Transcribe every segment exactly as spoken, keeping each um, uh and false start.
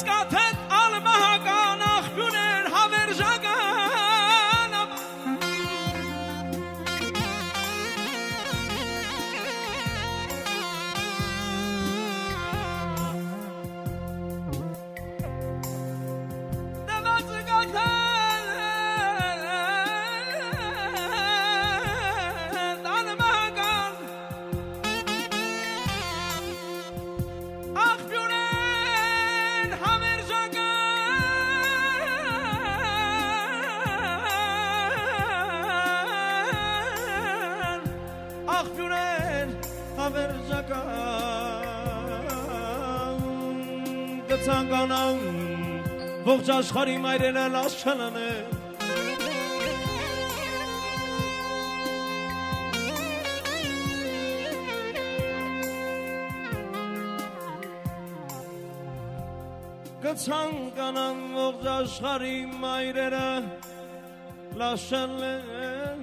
զգաթետ ալմահական աղբյուներ հավերժական Դևա զգաթետ Ցանկանան ողջ աշխարհի մայրերը լաց չլանեն Կցանկանան ողջ աշխարհի մայրերը լաց չլանեն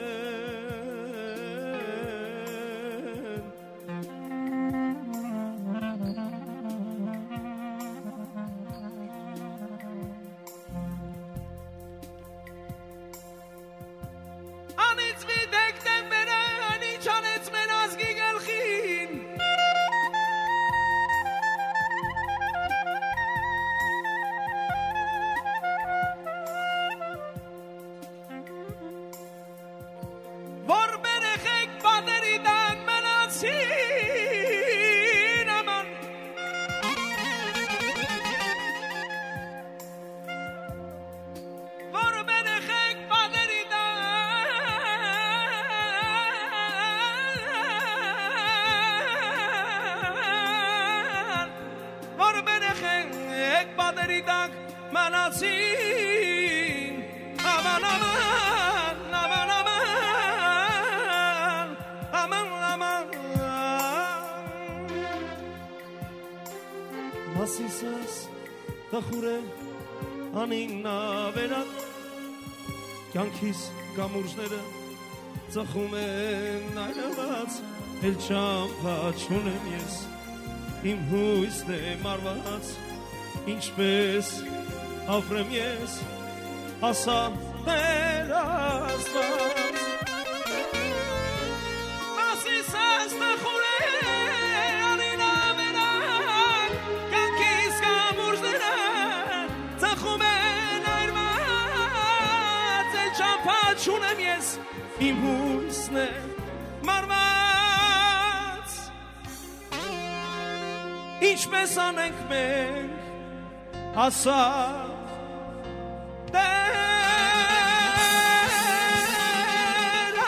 Ասիսս տխուրե անիննա վերան կյանքիս կամուրջները ծխում են այլված էլ չամփա չունեմ ես իմ հույսն է մարված ինչպես ապրեմ ես ասա մեր Աստված Ասիսս տխուրե Չունեմ ես իմ հույսն է մարված Ինչպես անենք մենք ասա Տեր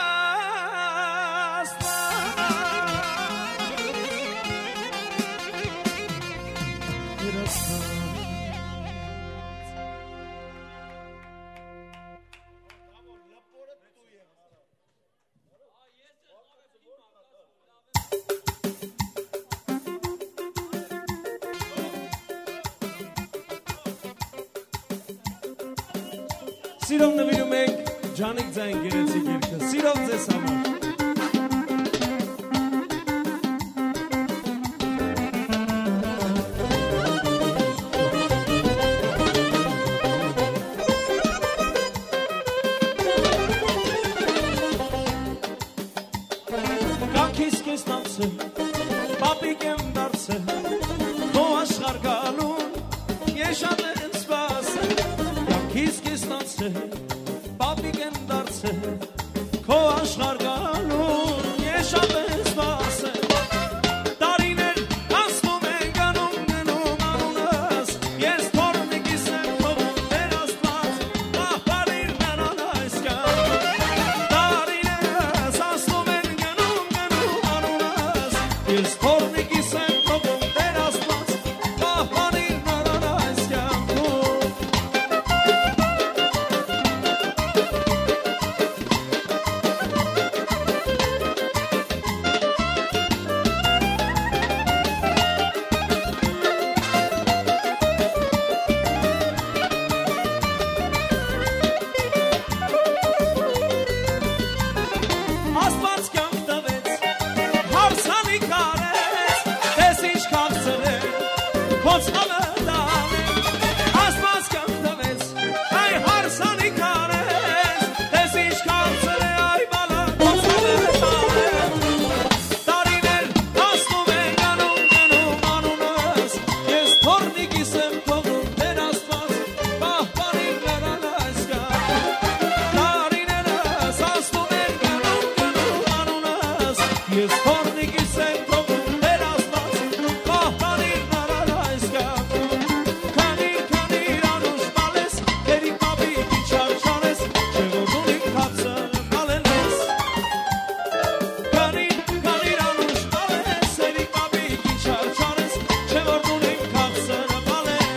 Աստված Սիրով նվիրում ենք Ջանիկ ձայն գերեցիկ երգը Սիրով ձեզ համար Կյանքիս քեզ տանցը Պապիկ եմ դարձը Քո աշխարհ գալուն Ես շատ եմ սպասել Կյանքիս քեզ տանցը Պապիկ եմ դարձել Քո աշխարհ գալուն Ես թորնիկիս եմ թողում վերաստված Պահպանիր նարար այս կյանքում Քանիր, քանիր անուշ մալես Տերի պապիկի չարչանես Չէ որ դու ինքացը մալեն ես Քանիր, քանիր անուշ մալես Տերի պապիկի չարչանես Չէ որ դու ինքացը մալեն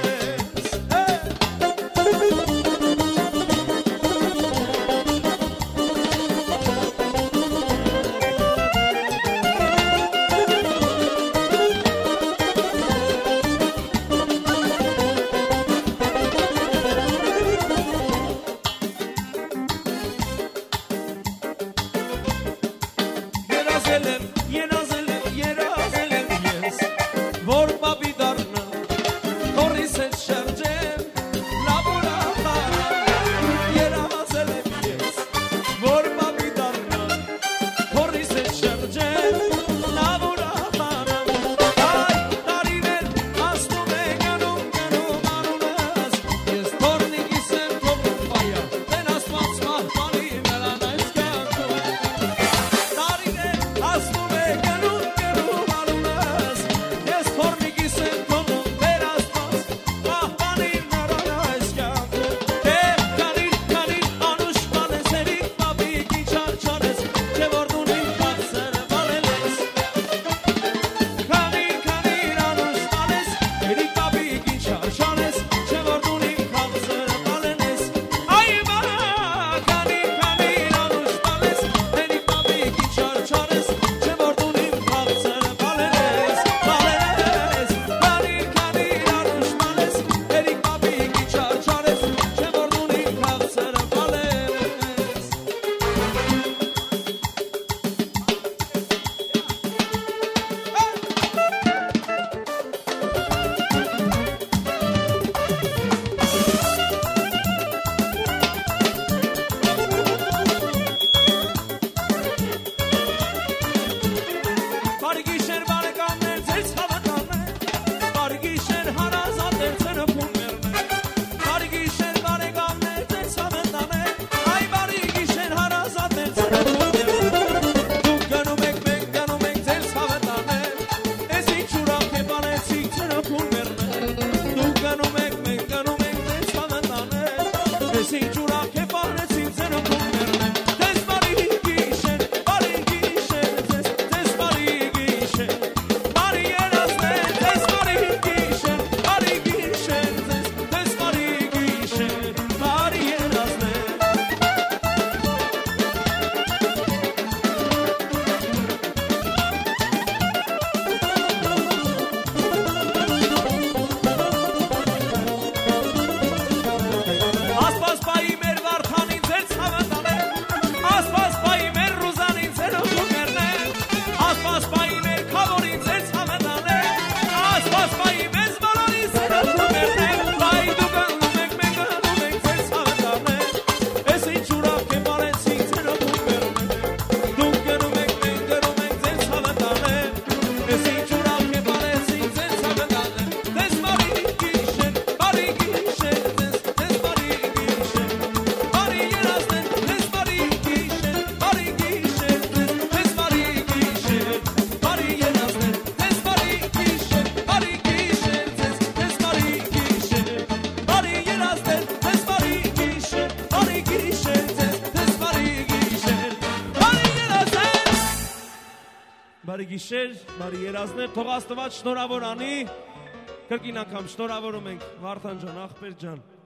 Երազել եմ, երազել եմ, երազել եմ ես Որ պապի դառնա, թորիս հետ շրջեմ Լավ ուրախանամ Երազել եմ ես Որ պապի դառնա, թորիս հետ շրջեմ Լավ ուրախանամ Այ տարիներ հասնում է գնում, գնում անունս Ես թորնիկիս եմ թողում վայա Տեն աստված պահպանի նրան այս կյանքում Տարիներ հասնում է գնում, գնում անունս Ես թորնիկիս եմ թողում վեր աստված Պահպանիր նրան այս կյանքում Թե քանիր, քանիր անուշ մանես Հերիք պապիկի չարչանես Չէ որ դու ինքացը մալել ես Քանիր, քանիր անուշ մանես Հերիք պապիկի չարչանես Չէ որ դու ինքացը մալել ես Այ բա քանիր, քանիր անուշ մանես Հերիք պապիկի չարչանես Չէ որ դու ինքացը մալել ես Մալել ես Քանիր, քանիր անուշ մանես Հերիք պապիկի չարչանես Չէ որ դու ինքացը մալել ես Բարի գիշեր բարեկամներ, ձեր ցավականներ Բարի գիշեր հարազատներ, ձեր փուններներ Բարի գիշեր բարեկամներ, ձեր ցավականներ Այ բարի գիշեր հարազատներ, ձեր փուններներ Դուք գնում եք, մենք գնում ենք ձեր ցավականներ Էս ինչ ուրախ է բանեցիք ձեր փուններներ Դուք գնում եք, մենք գնում ենք ձեր ցավականներ Էս ինչ ուրախ է բանեցիք ձեր փուններներ Ձեզ բարի գիշեր, բարի գիշեր, ձեզ, ձեզ բարի գիշեր Բարի երազներ, ձեզ բարի գիշեր, բարի գիշեր, ձեզ, ձեզ բարի գիշեր Բարի երազներ Աստված պայի մեր Վարդանին ձեր ցավատաներ Աստված պայի մեր Ռուզանին ձեր օգուներներ Աստված պայի մեր Քավորին ձեր ցավատաներ Աստված պայի մեզ բոլորին ձեր օգուներներ Բայ դու գնում եք, մենք գնում ենք ձեր ցավատաներ Էս ինչ ուրախ է բանեցիք ձեր օգուներներ Դուք գնում եք, մենք գնում ենք ձեր ցավատաներ Էս ինչ ուրախ է բանեցիք ձեր ցավատաներ Ձեզ բարի գիշեր, բարի գիշեր, ձեզ, ձեզ բարի գիշեր Բարի երազներ, ձեզ բարի գիշեր, բարի գիշեր, ձեզ, ձեզ բարի գիշեր Բարի երազներ, ձեզ բարի գիշեր, բարի գիշեր, ձեզ, ձեզ բարի գիշեր Բարի երազներ, ձեզ բարի գիշեր, բարի գիշեր, ձեզ, ձեզ բարի գիշեր Բարի երազներ Բարի գիշեր, բարի երազներ, թող Աստված շնորհավոր անի Կրկին անգամ շնորհավորում ենք Վարդան ջան, ախպեր ջան